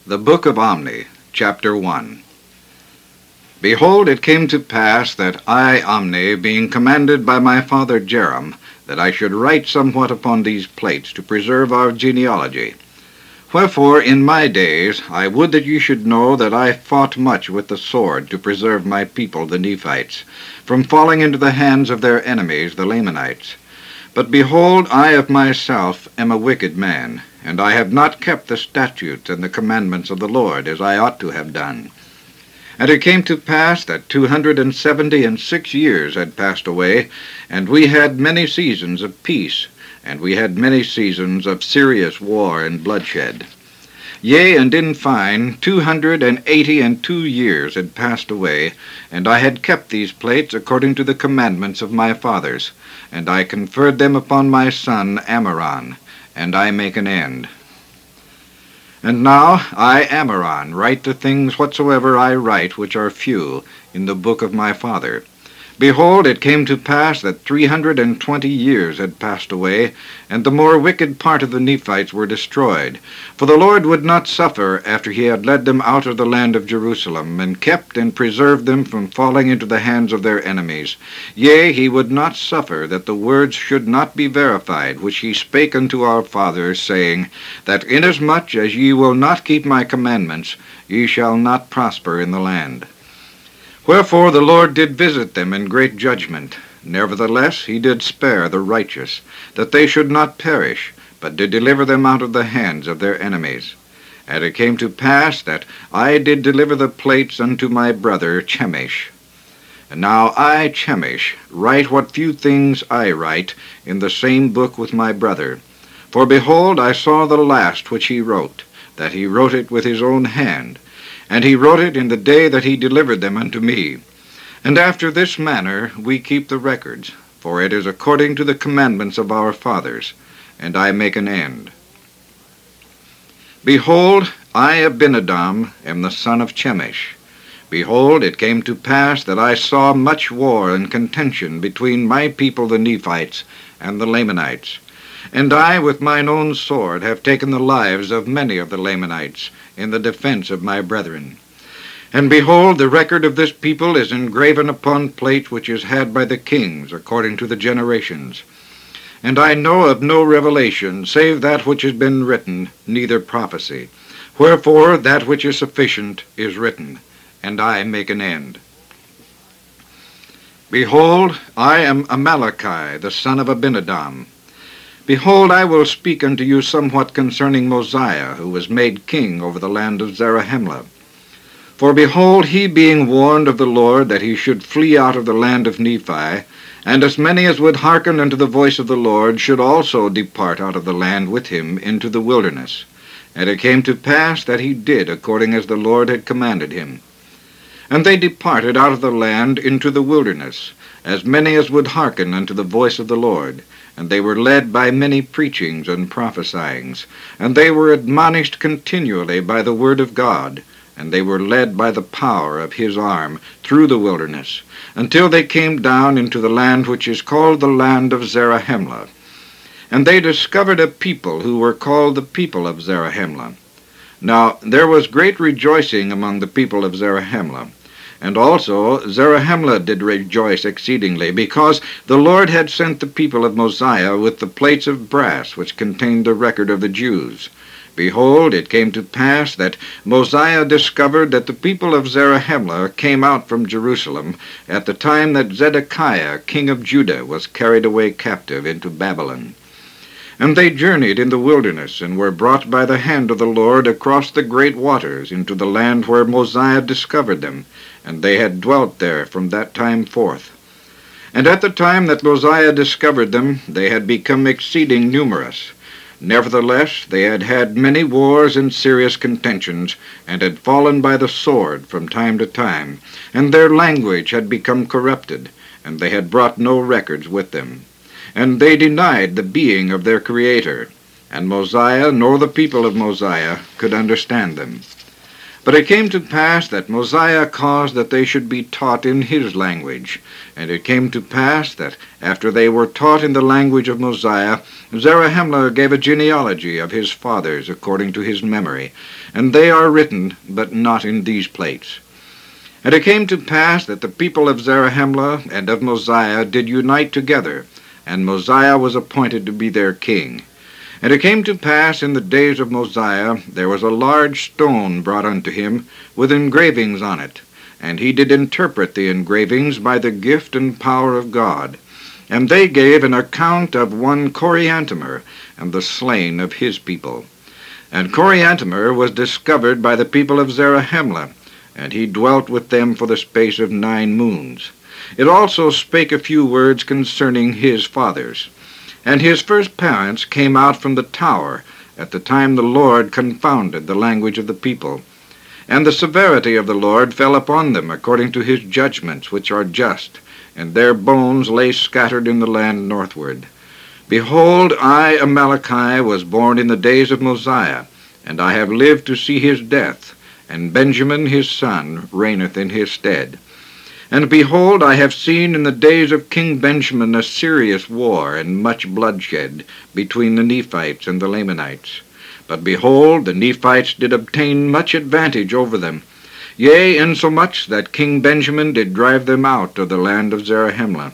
The Book of Omni, Chapter 1. Behold, it came to pass that I, Omni, being commanded by my father Jeram, that I should write somewhat upon these plates to preserve our genealogy. Wherefore, in my days, I would that ye should know that I fought much with the sword to preserve my people, the Nephites, from falling into the hands of their enemies, the Lamanites. But behold, I of myself am a wicked man, and I have not kept the statutes and the commandments of the Lord, as I ought to have done. And it came to pass that 276 years had passed away, and we had many seasons of peace, and we had many seasons of serious war and bloodshed. Yea, and in fine, 282 years had passed away, and I had kept these plates according to the commandments of my fathers, and I conferred them upon my son Ammoron, and I make an end. And now I, Ammoron, write the things whatsoever I write, which are few, in the book of my father. Behold, it came to pass that 320 years had passed away, and the more wicked part of the Nephites were destroyed. For the Lord would not suffer, after he had led them out of the land of Jerusalem, and kept and preserved them from falling into the hands of their enemies. Yea, he would not suffer that the words should not be verified, which he spake unto our fathers, saying, that inasmuch as ye will not keep my commandments, ye shall not prosper in the land. Wherefore the Lord did visit them in great judgment. Nevertheless he did spare the righteous, that they should not perish, but did deliver them out of the hands of their enemies. And it came to pass that I did deliver the plates unto my brother Chemish. And now I, Chemish, write what few things I write in the same book with my brother. For behold, I saw the last which he wrote, that he wrote it with his own hand, and he wrote it in the day that he delivered them unto me. And after this manner we keep the records, for it is according to the commandments of our fathers, and I make an end. Behold, I, Abinadam, am the son of Chemish. Behold, it came to pass that I saw much war and contention between my people the Nephites and the Lamanites. And I with mine own sword have taken the lives of many of the Lamanites in the defense of my brethren. And behold, the record of this people is engraven upon plate which is had by the kings according to the generations. And I know of no revelation, save that which has been written, neither prophecy. Wherefore that which is sufficient is written, and I make an end. Behold, I am Amaleki, the son of Abinadam. Behold, I will speak unto you somewhat concerning Mosiah, who was made king over the land of Zarahemla. For behold, he being warned of the Lord that he should flee out of the land of Nephi, and as many as would hearken unto the voice of the Lord should also depart out of the land with him into the wilderness. And it came to pass that he did according as the Lord had commanded him. And they departed out of the land into the wilderness, as many as would hearken unto the voice of the Lord. And they were led by many preachings and prophesyings, and they were admonished continually by the word of God, and they were led by the power of his arm through the wilderness, until they came down into the land which is called the land of Zarahemla. And they discovered a people who were called the people of Zarahemla. Now there was great rejoicing among the people of Zarahemla. And also Zarahemla did rejoice exceedingly, because the Lord had sent the people of Mosiah with the plates of brass which contained the record of the Jews. Behold, it came to pass that Mosiah discovered that the people of Zarahemla came out from Jerusalem at the time that Zedekiah, king of Judah, was carried away captive into Babylon. And they journeyed in the wilderness, and were brought by the hand of the Lord across the great waters into the land where Mosiah discovered them, and they had dwelt there from that time forth. And at the time that Mosiah discovered them, they had become exceeding numerous. Nevertheless, they had had many wars and serious contentions, and had fallen by the sword from time to time, and their language had become corrupted, and they had brought no records with them. And they denied the being of their Creator, and Mosiah nor the people of Mosiah could understand them. But it came to pass that Mosiah caused that they should be taught in his language. And it came to pass that after they were taught in the language of Mosiah, Zarahemla gave a genealogy of his fathers according to his memory, and they are written, but not in these plates. And it came to pass that the people of Zarahemla and of Mosiah did unite together, and Mosiah was appointed to be their king. And it came to pass in the days of Mosiah, there was a large stone brought unto him, with engravings on it. And he did interpret the engravings by the gift and power of God. And they gave an account of one Coriantumr, and the slain of his people. And Coriantumr was discovered by the people of Zarahemla, and he dwelt with them for the space of 9 moons. It also spake a few words concerning his fathers. And his first parents came out from the tower, at the time the Lord confounded the language of the people. And the severity of the Lord fell upon them, according to his judgments, which are just, and their bones lay scattered in the land northward. Behold, I, Amaleki, was born in the days of Mosiah, and I have lived to see his death, and Benjamin his son reigneth in his stead. And behold, I have seen in the days of King Benjamin a serious war and much bloodshed between the Nephites and the Lamanites. But behold, the Nephites did obtain much advantage over them, yea, insomuch that King Benjamin did drive them out of the land of Zarahemla.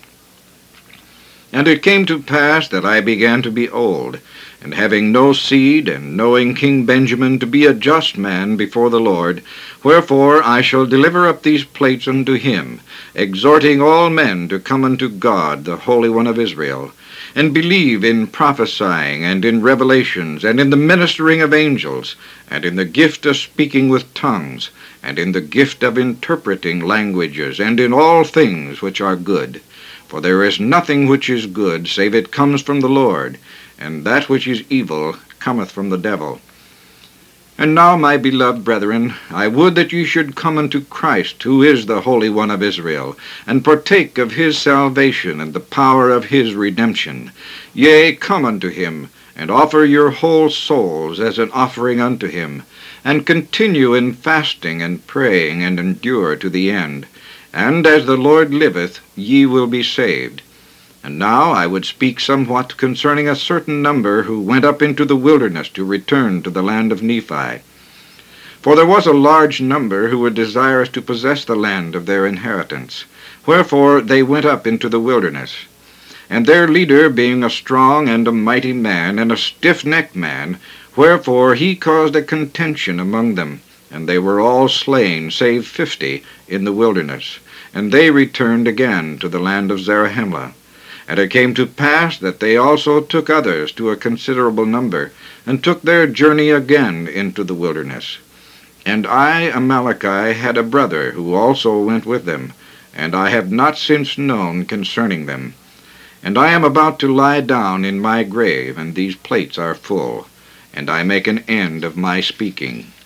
And it came to pass that I began to be old, and having no seed, and knowing King Benjamin to be a just man before the Lord, wherefore I shall deliver up these plates unto him, exhorting all men to come unto God, the Holy One of Israel, and believe in prophesying, and in revelations, and in the ministering of angels, and in the gift of speaking with tongues, and in the gift of interpreting languages, and in all things which are good. For there is nothing which is good, save it comes from the Lord, and that which is evil cometh from the devil. And now, my beloved brethren, I would that ye should come unto Christ, who is the Holy One of Israel, and partake of his salvation and the power of his redemption. Yea, come unto him, and offer your whole souls as an offering unto him, and continue in fasting and praying, and endure to the end. And as the Lord liveth, ye will be saved. And now I would speak somewhat concerning a certain number who went up into the wilderness to return to the land of Nephi. For there was a large number who were desirous to possess the land of their inheritance. Wherefore they went up into the wilderness. And their leader being a strong and a mighty man, and a stiff-necked man, wherefore he caused a contention among them. And they were all slain, save 50, in the wilderness. And they returned again to the land of Zarahemla. And it came to pass that they also took others to a considerable number, and took their journey again into the wilderness. And I, Amaleki, had a brother who also went with them, and I have not since known concerning them. And I am about to lie down in my grave, and these plates are full, and I make an end of my speaking.